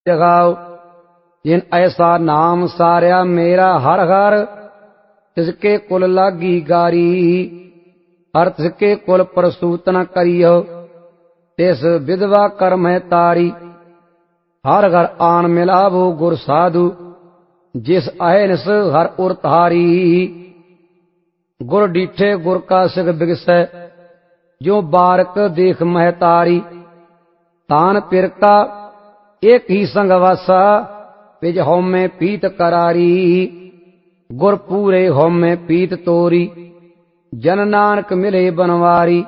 जगाओ। जिन ऐसा नाम सारिया मेरा हर हर, तिसके कुल लागी गारी। हर तिसके कुल प्रसूत न करियो, तिस विधवा कर्म है तारी। हर घर आन मिलावो गुर साधु, जिस अहनिस हर उर तारी। गुर डीठे गुर का सिख बिगसै, जो बारक देख महतारी। तान पिर का एक ही संग वासा, विज होमे पीत करारी। गुर पूरे होमे पीत तोरी, जन नानक मिले बनवारी।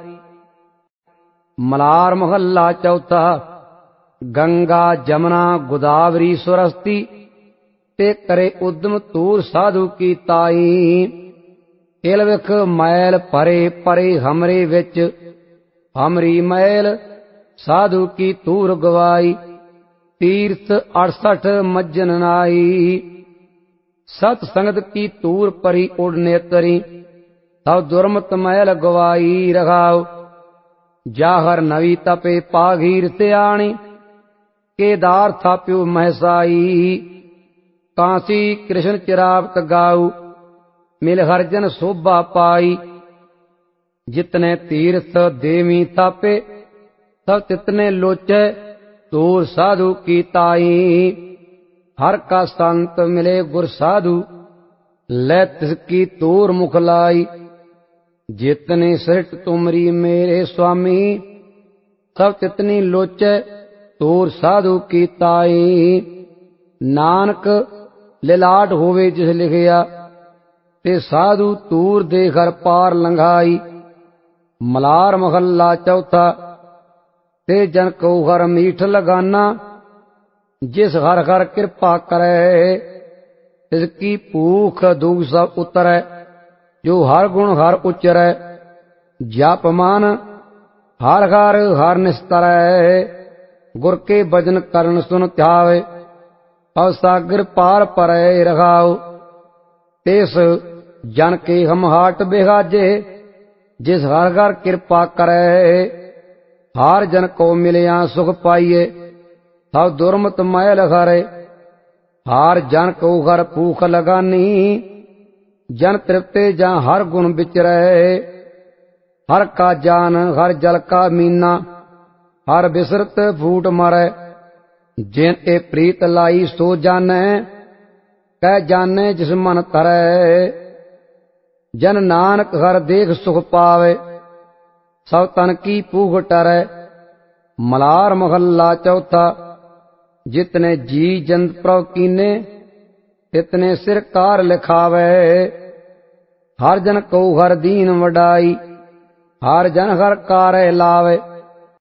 मलार महल्ला चौथा। गंगा जमुना गोदावरी सरस्वती, ते करे उद्यम तूर साधु की ताई। इल विख मैल परे परे हमरे विच, हमरी मैल साधु की तूर गवाई। तीर्थ 68 मज्जन नाई, सत संगत की तूर परी उड़ने तरी। तब दुर्मत मैल गवाई रघाओ, जाहर नवी तपे पाघीर त्याणी। केदार थाप्यो महसाई, कांसी कृष्ण चिरावत गाऊ। मिल हरजन शोभा पाई, जितने तीर्थ देवी थापे। तब तितने लोचे तूर साधु की ताई। हर का संत मिले गुर साधु, ले तिसकी तूर मुखलाई। जितने सृष्ट तुमरी मेरे स्वामी, तब तितनी लोचे तूर साधु की ताई। नानक लिलाट होवे जिस लिखिया, ते साधु तूर दे घर पार लंघाई। मलार महल्ला चौथा। ते जन को घर मीठ लगाना, जिस हर हर कृपा करे। तिसकी भूख दुख सब उतरै, जो हर गुण हर उच्चरै। जप मान हर हर हर निस्तरै, गुर के भजन करन सुन ध्यावे। अवसागर पार परै रघाओ, तिस जन के हम हाट बिहाजे। जिस हर हर कृपा करे, हार जन को मिलिया सुख पाइए। तब दुर्मत मैल हरे, हार जन को घर भूख लगानी। जन तृप्ते जा हर गुण विचरै, हर का जान हर जल का मीना। हर बिसरत फूट मरै, जिन ए प्रीत लाई सो जानै। कह जाने जिस मन तरै, जन नानक हर देख सुख पावे। सब तन की भूख टरै। मलार महल्ला चौथा। जितने जी जंत प्रभ कीने, तितने सिर कार लिखावे। हर जन को हर दीन वडाई, हर जन हर कार लावे।